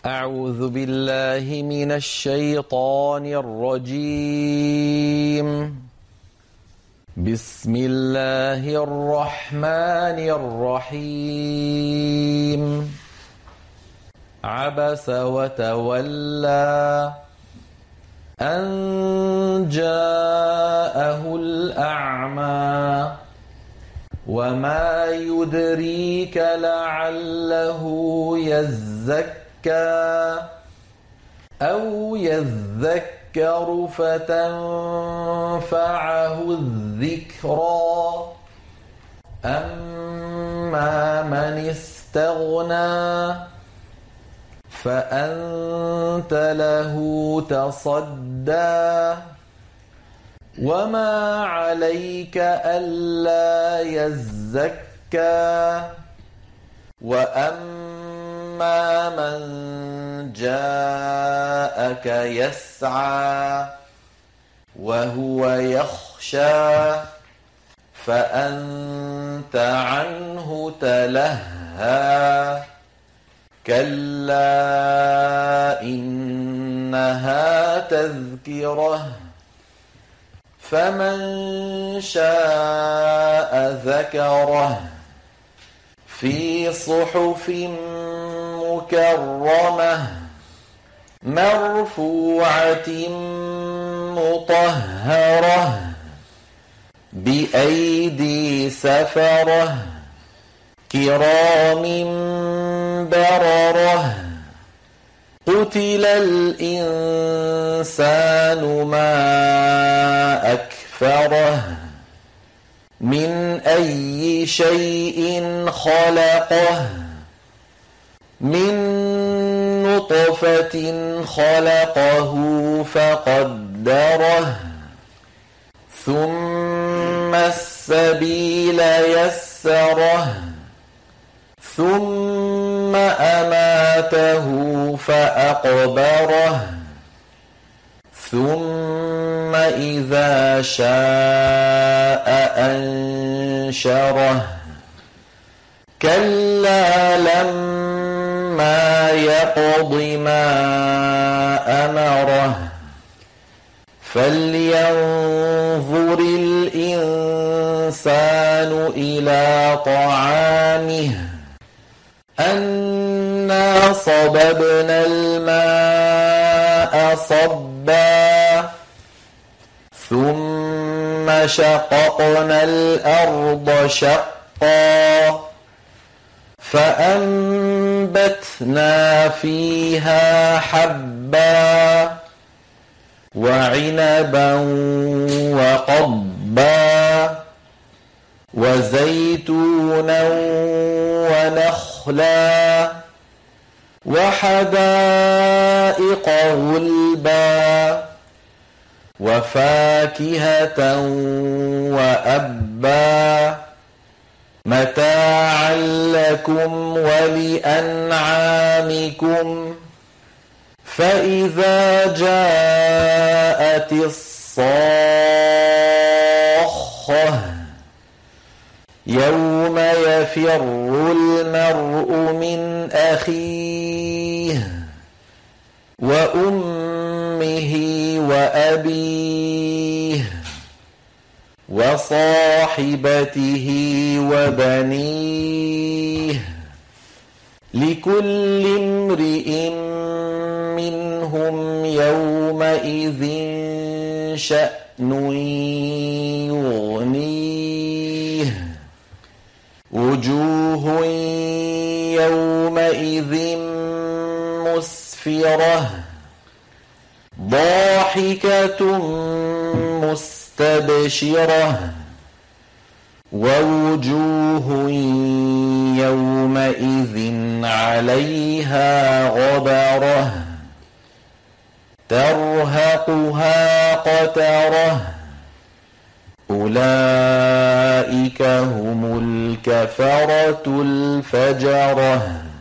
أعوذ بالله من الشيطان الرجيم. بسم الله الرحمن الرحيم. عبس وتولى أن جاءه الأعمى وما يدريك لعله يزكى أو يذكر فتنفعه الذكرى أما من استغنى فأنت له تصدى وما عليك ألا يزكى وأما من جاءك يسعى وهو يخشى فأنت عنه تلهى كلا إنها تذكرة فمن شاء ذكره في صحف مكرمة مرفوعة مطهرة بأيدي سفرة كرام بررة قتل الإنسان ما أكفره من أي شيء خلقه من نطفة خلقه فقدره ثم السبيل يسره ثم أماته فأقبره ثم إذا شاء أنشره كلا لما يقض ما أمره فلينظر الإنسان إلى طعامه أنا صببنا الماء صبا ثم شققنا الأرض شقا فأنبتنا فيها حبا وعنبا وقضبا وزيتونا ونخلا وحدائق غلبا وفاكهة وأبا متاعا لكم ولأنعامكم فإذا جاءت الصاخة يوم يفر المرء من أخيه وأمه وأبيه وصاحبته وبنيه لكل امرئ منهم يومئذ شأن يغنيه وجوه يومئذ مسفرة ضاحكة مستبشرة ووجوه يومئذ عليها غبرة ترهقها قترة أولئك هم الكفرة الفجرة